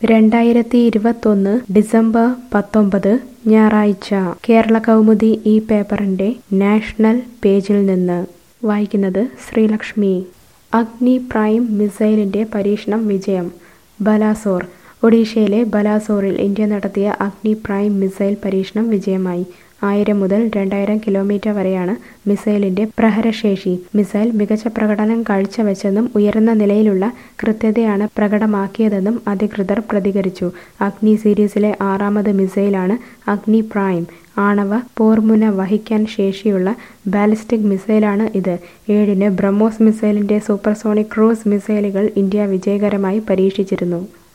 2021 December 19 ഞായറാഴ്ച കേരളകൗമുദി ഈ പേപ്പറിന്റെ നാഷണൽ പേജിൽ നിന്ന് വായിക്കുന്നത് ശ്രീലക്ഷ്മി. അഗ്നി പ്രൈം മിസൈലിന്റെ പരീക്ഷണം വിജയം. ബലാസോർ. ഒഡീഷയിലെ ബലാസോറിൽ ഇന്ത്യ നടത്തിയ അഗ്നി പ്രൈം മിസൈൽ പരീക്ഷണം വിജയമായി. 1000 മുതൽ 2000 കിലോമീറ്റർ വരെയാണ് മിസൈലിന്റെ പ്രഹരശേഷി. മിസൈൽ മികച്ച പ്രകടനം കാഴ്ചവെച്ചെന്നും ഉയർന്ന നിലയിലുള്ള കൃത്യതയാണ് പ്രകടമാക്കിയതെന്നും അധികൃതർ പ്രതികരിച്ചു. അഗ്നി സീരീസിലെ 6ാമത് മിസൈലാണ് അഗ്നി പ്രൈം. ആണവ പോർമുന വഹിക്കാൻ ശേഷിയുള്ള ബാലിസ്റ്റിക് മിസൈലാണ് ഇത്. 7-ന് ബ്രഹ്മോസ് മിസൈലിന്റെ സൂപ്പർസോണിക് ക്രൂസ് മിസൈലുകൾ ഇന്ത്യ വിജയകരമായി പരീക്ഷിച്ചിരുന്നു.